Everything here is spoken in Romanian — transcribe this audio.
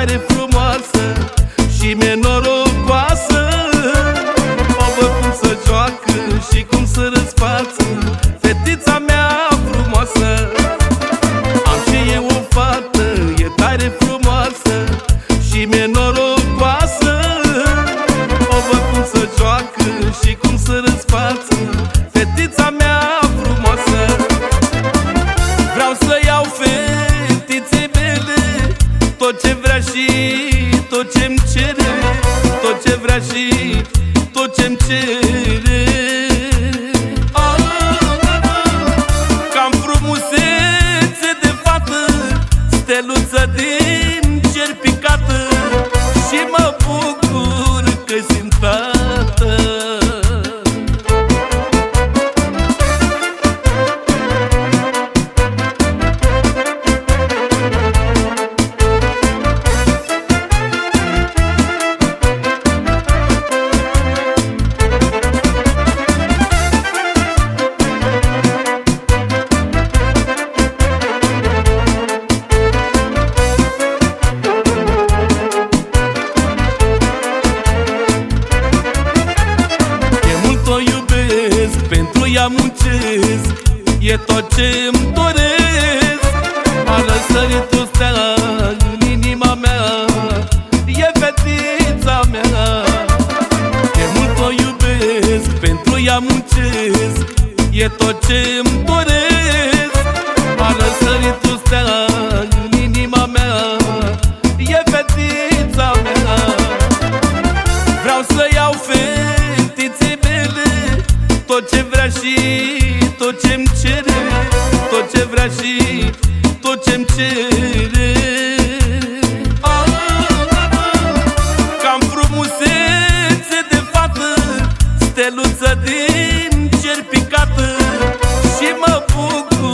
tare frumoasă și mi-e norocoasă. O văd cum se joacă și cum se răsfață, fetița mea frumoasă. Am și eu o fată, e tare frumoasă și mi-e norocoasă. O văd cum se joacă și cum se răsfață, fetița mea frumoasă. Vreau să iau fetiței mele tot ce vrea și tot ce-mi cere, tot ce vrea și tot ce-mi cere. Cam frumusețe de fată, steluță din cer picată, și mă bucur că simt tată. Pentru ea muncesc, e tot ce-mi doresc. A răsărit o stea în inima mea, e fetița mea. De mult o iubesc, pentru ea muncesc, e tot ce-mi doresc. A răsărit o stea în inima mea, e fetița mea. Vreau să iau fetiței mele tot ce vrea și tot ce-mi cere, tot ce vrea și tot ce-mi cere. Cam frumusețe de fată, steluță din cer picată, și mă bucur